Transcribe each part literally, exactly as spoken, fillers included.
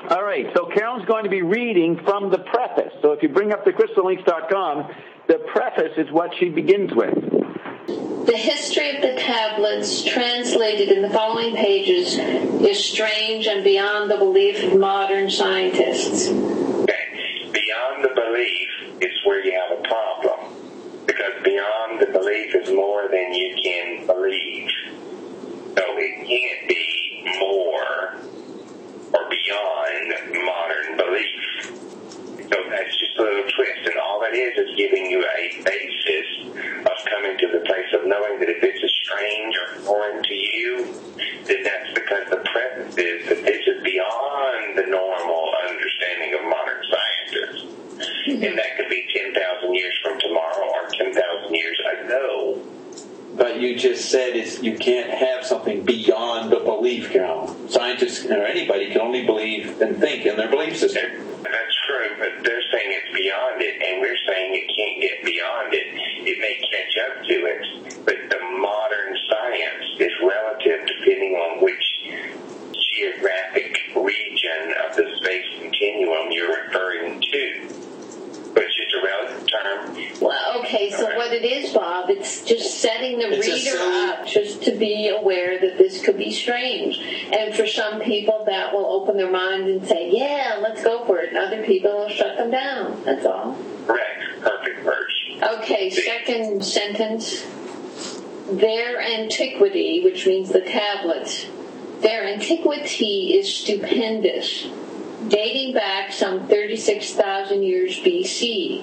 All right, so Carolyn's going to be reading from the preface. So if you bring up the crystal links dot com, the preface is what she begins with. The history of the tablets translated in the following pages is strange and beyond the belief of modern scientists. Okay. Beyond the belief is where you have a problem, because beyond the belief is more than you can believe. So it can't be more or beyond modern belief. So that's just a little twist, and all that is is giving you a basis of coming to the place of knowing that if this is strange or foreign to you, then that's because the preface is that this is beyond the normal understanding of modern scientists. Mm-hmm. And that could be ten thousand years from tomorrow or ten thousand years ago. But you just said it's, you can't have something beyond the belief, Carol. Scientists or anybody can only believe and think in their belief system. That's true, but they're saying it's beyond it, and we're saying it can't get beyond it. It may catch up to it, but the modern science is relative depending on which geographic region of the space continuum you're referring to. But it's just a relative term. Well, okay, so what it is, Bob, it's just setting the It's a reader silly- up just to be aware that this could be strange. And for some people, that will open their mind and say, yeah, let's go for it. And other people will shut them down. That's all. Correct. Perfect verse. Okay, second sentence. Their antiquity, which means the tablets, their antiquity is stupendous, dating back some thirty-six thousand years B C.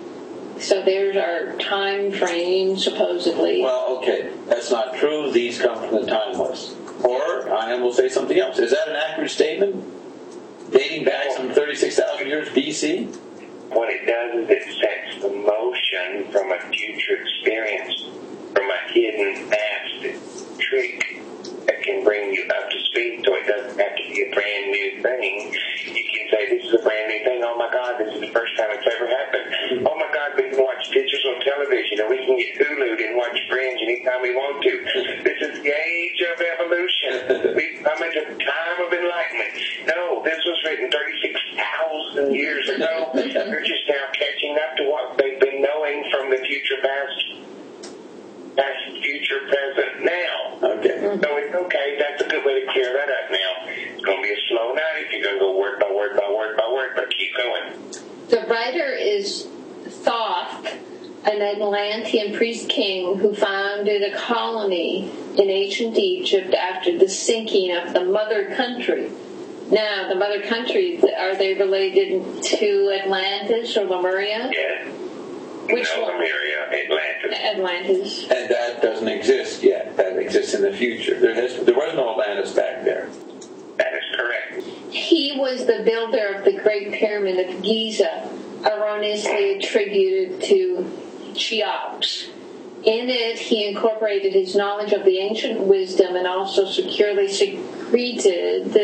So there's our time frame, supposedly. Well, okay, that's not true. These come from the timeless. Or I will say something else. Is that an accurate statement? Dating back some thirty-six thousand years B C? What it does is it sets the motion from a future experience, from a hidden past trick that can bring you up to speed, so it doesn't have to be a brand new thing. You can say, this is a brand new thing. Oh my God, this is the first time it's ever happened. Oh my God, we can watch pictures on television, and we can get Hulu and watch Fringe anytime we want to. This is the age of evolution. We've come into the time of enlightenment. No, this was written thirty-six thousand years ago. They're just now catching up to what they've been knowing from the future past, past future present now. Okay. So it's okay. That's a good way to clear that up now. It's going to be a slow night if you're going to go word by word by word by word, but keep going. The writer is Thoth, an Atlantean priest king who founded a colony in ancient Egypt after the sinking of the mother country. Now, the mother country, are they related to Atlantis or Lemuria? Yeah. Which no, one? Lemuria, Atlantis. Atlantis. And that doesn't exist yet. That exists in the future. There has there was no Atlantis back there. That is correct. He was the builder of the Great Pyramid of Giza, erroneously attributed to Cheops. In it, he incorporated his knowledge of the ancient wisdom and also securely secreted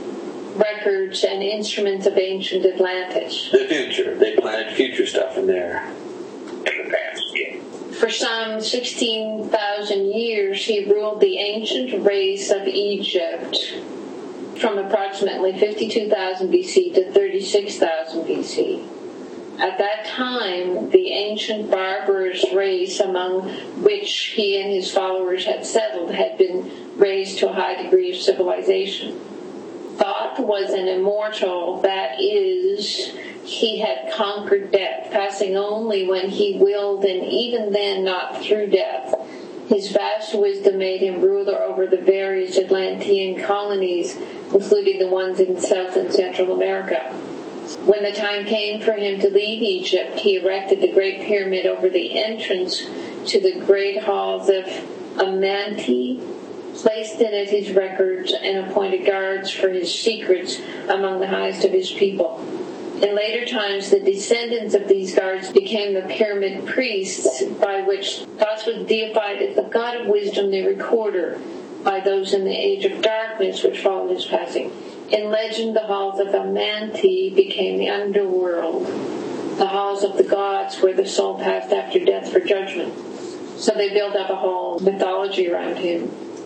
records and instruments of ancient Atlantis. The future. They planted future stuff in there. In the past, yeah. For some sixteen thousand years, he ruled the ancient race of Egypt from approximately fifty-two thousand B C to thirty-six thousand B C. At that time, the ancient barbarous race among which he and his followers had settled had been raised to a high degree of civilization. Thoth was an immortal, that is, he had conquered death, passing only when he willed, and even then not through death. His vast wisdom made him ruler over the various Atlantean colonies, including the ones in South and Central America. When the time came for him to leave Egypt, he erected the Great Pyramid over the entrance to the great halls of Amenti, placed in it his records, and appointed guards for his secrets among the highest of his people. In later times, the descendants of these guards became the pyramid priests, by which Thoth was deified as the god of wisdom, the recorder, by those in the age of darkness which followed his passing. In legend, the halls of Amenti became the underworld, the halls of the gods where the soul passed after death for judgment. So they built up a whole mythology around him.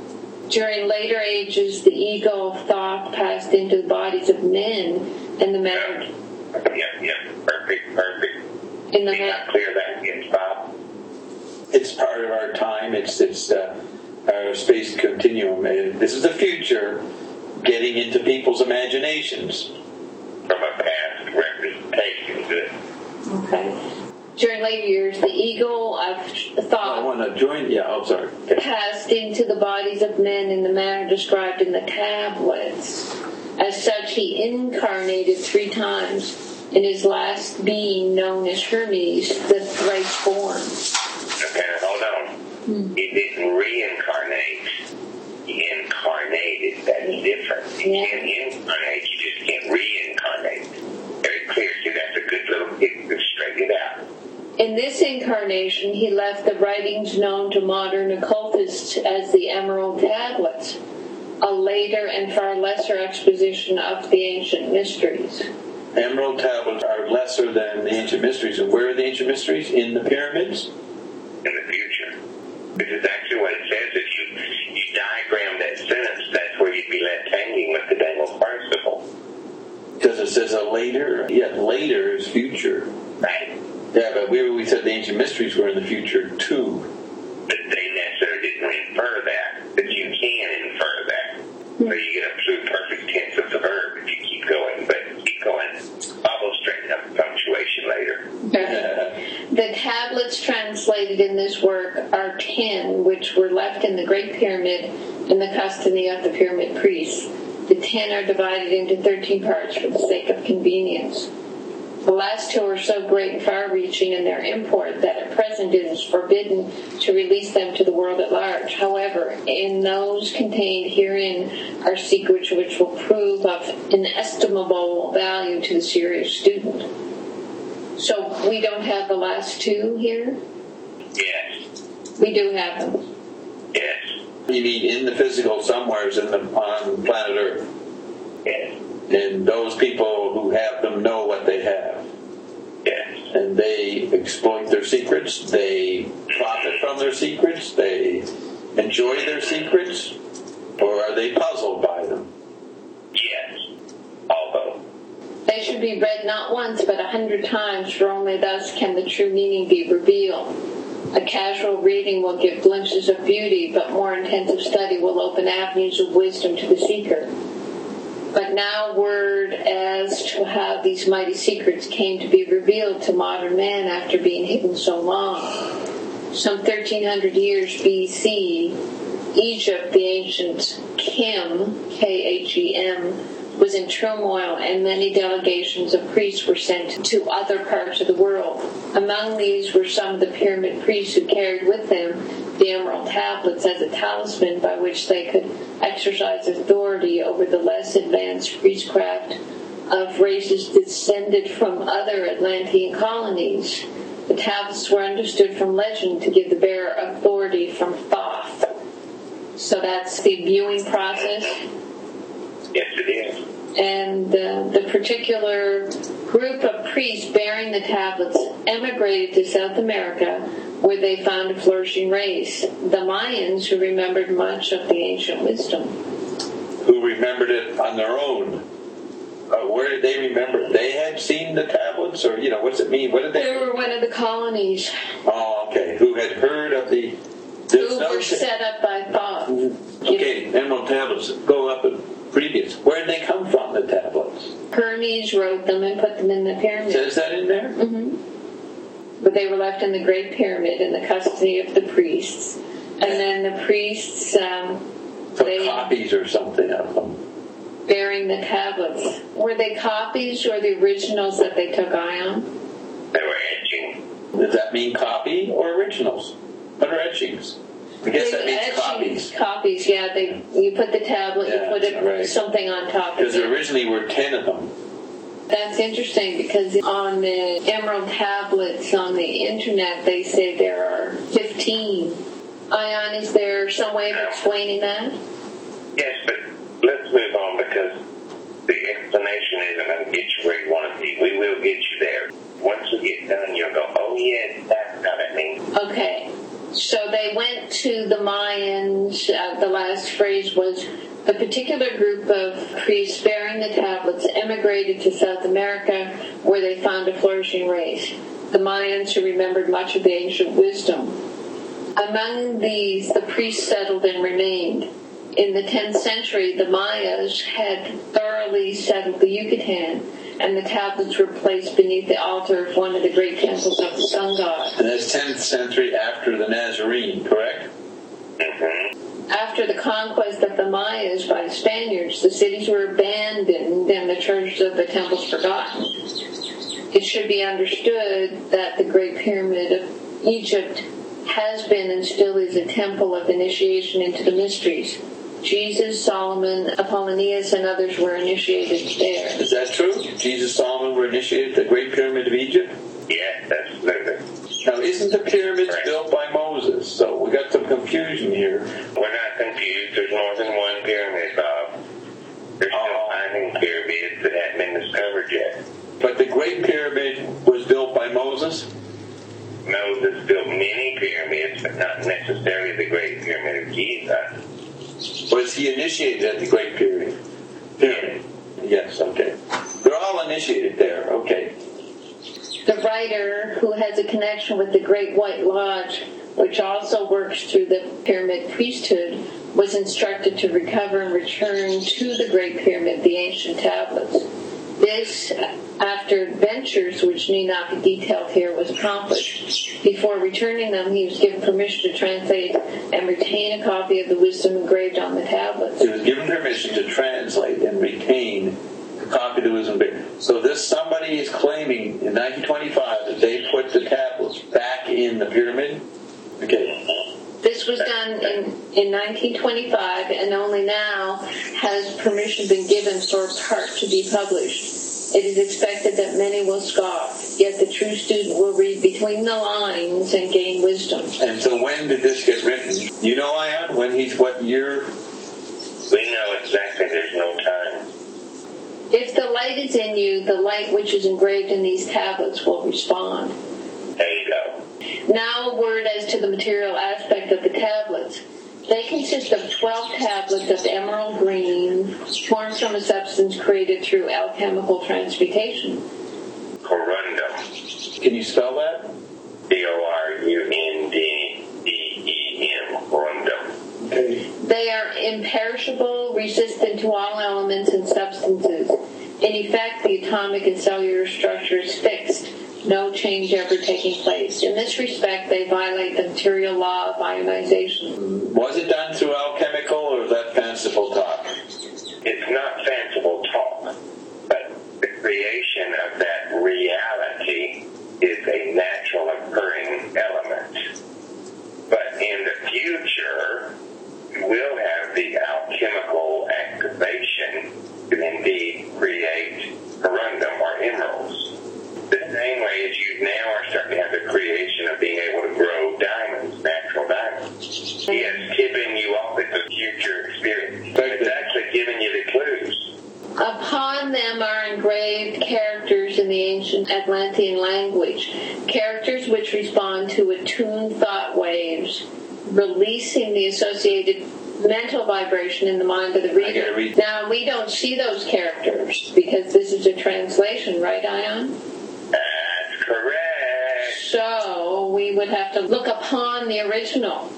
During later ages, the ego of Thoth passed into the bodies of men, and the matter. Yep, yep, perfect, perfect. In the Can you not clear that again, Bob? It's part of our time. It's it's uh, our space continuum. And this is the future getting into people's imaginations. From a past representation, good. Okay. During later years, the ego of Thoth I want to join. Yeah, oh, sorry. Okay. passed into the bodies of men in the manner described in the tablets. As such, he incarnated three times in his last being, known as Hermes, the thrice born. Okay, hold on. Hmm. He didn't reincarnate. He incarnated. That's different. You Yeah. can't incarnate. You just can't reincarnate. Very clear. See, that's a good little tip to straighten it out. In this incarnation, he left the writings known to modern occultists as the Emerald Tablets, a later and far lesser exposition of the ancient mysteries. Emerald tablets are lesser than the ancient mysteries. And where are the ancient mysteries? In the pyramids? In the future. Which is actually what it says. If you, you diagram that sentence, that's where you'd be left hanging with the Daniel participle. Because it says a later. Yeah, later is future. Right. Yeah, but we we said the ancient mysteries were in the future too. But they necessarily didn't infer that. But you can infer that. So you get a true perfect tense of the verb if you keep going. But keep going. Bob will straighten up the punctuation later. The tablets translated in this work are ten, which were left in the Great Pyramid in the custody of the pyramid priests. The ten are divided into thirteen parts for the sake of convenience. The last two are so great and far-reaching in their import that at present it is forbidden to release them to the world at large. However, in those contained herein are secrets which will prove of inestimable value to the serious student. So we don't have the last two here? Yes. We do have them. Yes. You mean in the physical somewheres in the, on planet Earth? Yes. And those people who have them know what they have. Yes. And they exploit their secrets. They profit from their secrets. They enjoy their secrets. Or are they puzzled by them? Yes. Although. They should be read not once but a hundred times, for only thus can the true meaning be revealed. A casual reading will give glimpses of beauty, but more intensive study will open avenues of wisdom to the seeker. But now word as to how these mighty secrets came to be revealed to modern man after being hidden so long. Some thirteen hundred years B C, Egypt, the ancient Kim, K H E M, was in turmoil, and many delegations of priests were sent to other parts of the world. Among these were some of the pyramid priests who carried with them the emerald tablets as a talisman by which they could exercise authority over the less advanced priestcraft of races descended from other Atlantean colonies. The tablets were understood from legend to give the bearer authority from Thoth. So that's the viewing process. Yes, it is. And uh, the particular group of priests bearing the tablets emigrated to South America, where they found a flourishing race, the Mayans, who remembered much of the ancient wisdom. Who remembered it on their own? Uh, where did they remember it? They had seen the tablets, or, you know, what's it mean? What did they... They were one of the colonies. Oh, okay. Who had heard of the... Who were set up by Thoth. Okay, emerald tablets go up in previous. Where did they come from, the tablets? Hermes wrote them and put them in the pyramid. Says that in there? Mm-hmm. But they were left in the Great Pyramid in the custody of the priests. And then the priests... Um, Took they, copies or something of them. Bearing the tablets. Were they copies or the originals that they took ion? They were etching. Does that mean copy or originals? What are etchings? I guess They that means etching, copies. Copies, yeah. They you put the tablet, Yeah, you put it, right. something on top of Because there it. originally were ten of them. That's interesting because on the emerald tablets on the internet they say there are fifteen. Ion, is there some way of explaining that? Yes, but let's move on because the explanation isn't going to get you where you want to be. We will get you there. Once we get done, you'll go, oh, yes, that's how that means. Okay. So they went to the Mayans, uh, the last phrase A particular group of priests bearing the tablets emigrated to South America, where they found a flourishing race, the Mayans, who remembered much of the ancient wisdom. Among these, the priests settled and remained. In the tenth century, the Mayas had thoroughly settled the Yucatan, and the tablets were placed beneath the altar of one of the great temples of the sun god. And that's tenth century after the Nazarene, correct? Mm-hmm. After the conquest of the Mayas by the Spaniards, the cities were abandoned and the treasures of the temples forgotten. It should be understood that the Great Pyramid of Egypt has been and still is a temple of initiation into the mysteries. Jesus, Solomon, Apollonius, and others were initiated there. Is that true? Jesus, Solomon were initiated at the Great Pyramid of Egypt? Yes, absolutely. Now, isn't the pyramids Right. built by Moses? So we got some confusion here. We're not confused. There's more than one pyramid, Bob. There's still Oh. finding pyramids that haven't been discovered yet. But the Great Pyramid was built by Moses? Moses built many pyramids, but not necessarily the Great Pyramid of Giza. Was he initiated at the Great Pyramid? Pyramid. Yes, okay. They're all initiated there, okay. The writer, who has a connection with the Great White Lodge, which also works through the pyramid priesthood, was instructed to recover and return to the Great Pyramid the ancient tablets. This, after adventures which need not be detailed here, was accomplished. Before returning them, he was given permission to translate and retain a copy of the wisdom engraved on the tablets. He was given permission to translate and retain a copy of the wisdom. So this somebody is claiming in nineteen twenty-five that they put the tablets back in the pyramid? Okay. This was done in, in nineteen twenty-five, and only now has permission been given for part to be published. It is expected that many will scoff, yet the true student will read between the lines and gain wisdom. And so when did this get written? You know, Ion, when he's what year? We know exactly. There's no time. If the light is in you, the light which is engraved in these tablets will respond. There you go. Now a word as to the material aspect of the tablets. They consist of twelve tablets of emerald green, formed from a substance created through alchemical transmutation. Corundum. Can you spell that? C O R U N D D E M. Corundum. Okay. They are imperishable, resistant to all elements and substances. In effect, the atomic and cellular structure is fixed, no change ever taking place. In this respect, they violate the material law of ionization. Was it done through alchemical, or is that fanciful talk? It's not fanciful talk, but the creation of that reality is a natural occurring element. But in the future, we will have the alchemical activation to indeed create corundum or emeralds. The same way as you now are starting to have the creation of being able to grow diamonds, natural diamonds. He is tipping you off at the future experience. But it's actually giving you the clues. Upon them are engraved characters in the ancient Atlantean language, characters which respond to attuned thought waves, releasing the associated mental vibration in the mind of the reader. Read. Now, we don't see those characters because this is a translation, right, Ion? That's correct. So we would have to look upon the original.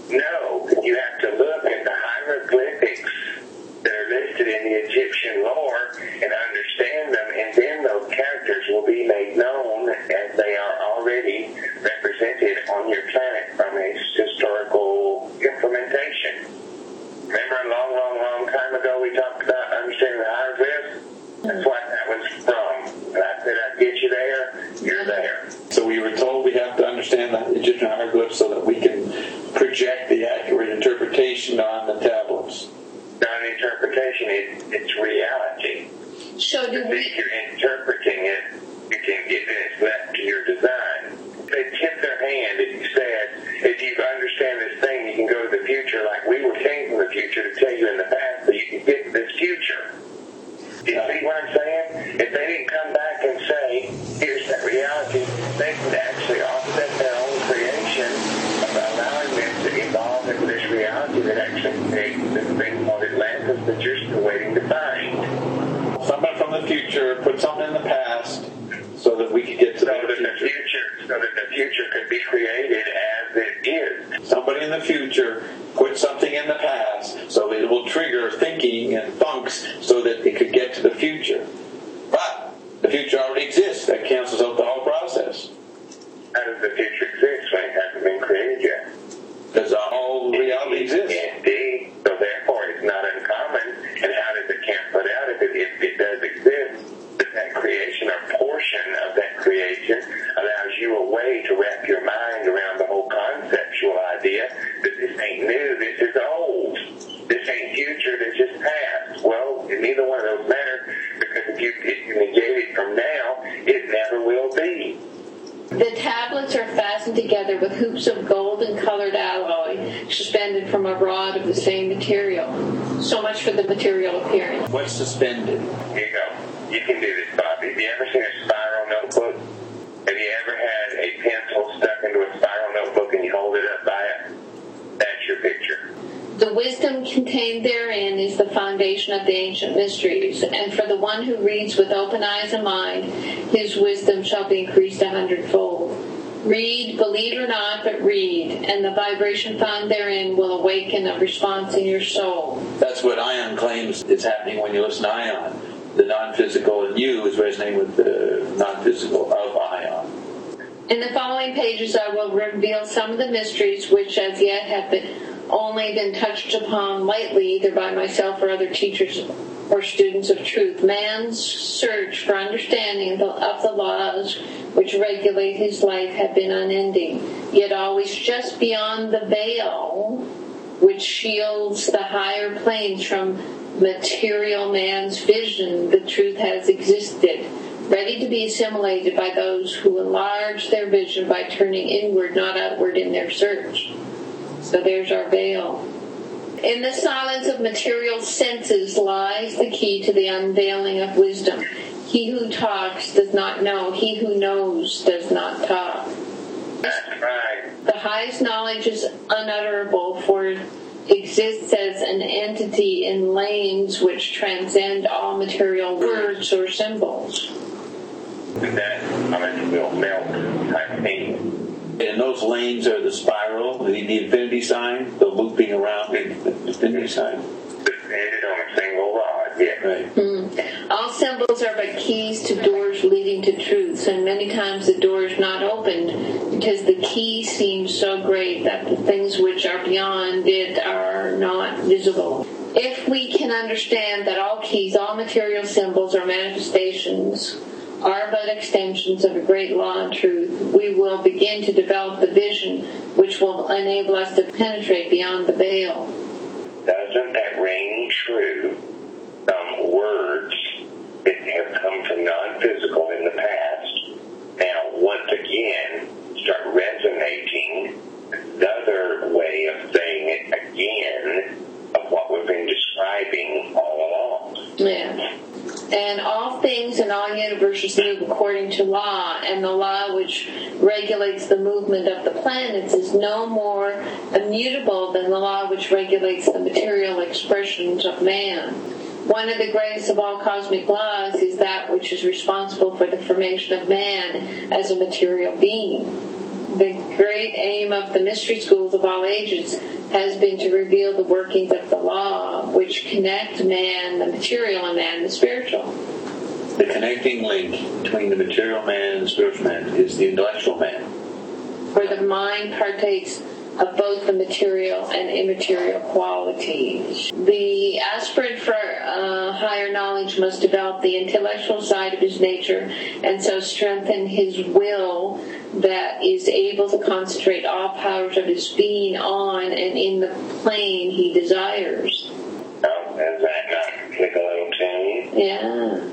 No, you have to look at the hieroglyphics that are listed in the Egyptian lore and understand them, and then those characters will be made known as they are already represented on your planet from a historical implementation. Remember a long, long, long time ago we talked about understanding the hieroglyphs? That's what that was from. And I said I'd get you there, you're there. So we were told we have to understand the Egyptian hieroglyphs so that we can project the accurate interpretation on the tablets. Not an interpretation, it, it's reality. So do If we... you're interpreting it, you can get it left to your design. They tip their hand if you said, if you understand this thing, you can go to the future like we were came from the future to tell you in the past so you can get to this future. Do you see what I'm saying? If they didn't come back and say, here's that reality, they could actually offset their own creation of allowing them to evolve into this reality that actually creates this thing called Atlantis future could be created as it is. Somebody in the future put something in the past so that it will trigger thinking and funks so that it could get to the future. But the future already exists. That cancels out the whole process. How does the future exist when it hasn't been created yet? Because the whole reality exists. Indeed. So therefore it's not uncommon. And how does it cancel it out if it, if it does exist? That, that creation or portion of that creation allows you a way to wrap your mind around the whole conceptual idea that this ain't new, this is old. This ain't future, this is past. Well, neither one of those matter, because if you, if you negate it from now, it never will be. The tablets are fastened together with hoops of gold-colored alloy suspended from a rod of the same material. So much for the material appearance. What's suspended? Here you go. You can do this, Bobby. Have you ever seen a spiral notebook? Have you ever had a pencil stuck into a spiral notebook and you hold it up by it? That's your picture. The wisdom contained therein is the foundation of the ancient mysteries, and for the one who reads with open eyes and mind, his wisdom shall be increased a hundredfold. Read, believe or not, but read, and the vibration found therein will awaken a response in your soul. That's what Ion claims is happening when you listen to Ion. The non-physical in you is resonating with the non-physical of Ion. In the following pages I will reveal some of the mysteries which as yet have been only been touched upon lightly either by myself or other teachers or students of truth. Man's search for understanding of the laws which regulate his life have been unending, yet always just beyond the veil which shields the higher planes from material man's vision, the truth has existed, ready to be assimilated by those who enlarge their vision by turning inward, not outward in their search. So there's our veil. In the silence of material senses lies the key to the unveiling of wisdom. He who talks does not know. He who knows does not talk. That's right. The highest knowledge is unutterable, for it exists as an entity in lanes which transcend all material words or symbols. That, I mean, will melt type thing. And those lanes are the spiral, the, the infinity sign, the looping around the, the infinity sign. Suspended on a single rod, yeah. Right. Mm. All symbols are but keys to doors leading to truths, and many times the door is not opened because the key seems so great that the things which are beyond it are not visible. If we can understand that all keys, all material symbols are manifestations, are but extensions of a great law and truth, we will begin to develop the vision which will enable us to penetrate beyond the veil. Doesn't that ring true? Some words that have come from non-physical in the past now once again start resonating another way of saying it again of what we've been describing all along. Yeah. And all things in all universes move according to law, and the law which regulates the movement of the planets is no more immutable than the law which regulates the material expressions of man. One of the greatest of all cosmic laws is that which is responsible for the formation of man as a material being. The great aim of the mystery schools of all ages has been to reveal the workings of the law which connect man, the material, and man, the spiritual. The connecting link between the material man and the spiritual man is the intellectual man. Where the mind partakes of both the material and immaterial qualities. The aspirant for uh, higher knowledge must develop the intellectual side of his nature and so strengthen his will that is able to concentrate all powers of his being on and in the plane he desires. Oh, is that not click a little tune? Yeah.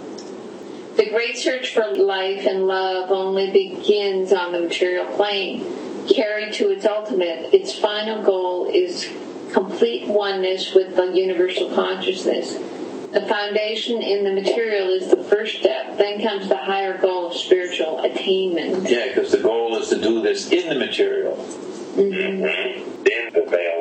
The great search for life and love only begins on the material plane. Carried to its ultimate, its final goal is complete oneness with the universal consciousness. The foundation in the material is the first step. Then comes the higher goal of spiritual attainment. Yeah, because the goal is to do this in the material. Mm-hmm. Mm-hmm. Then the veil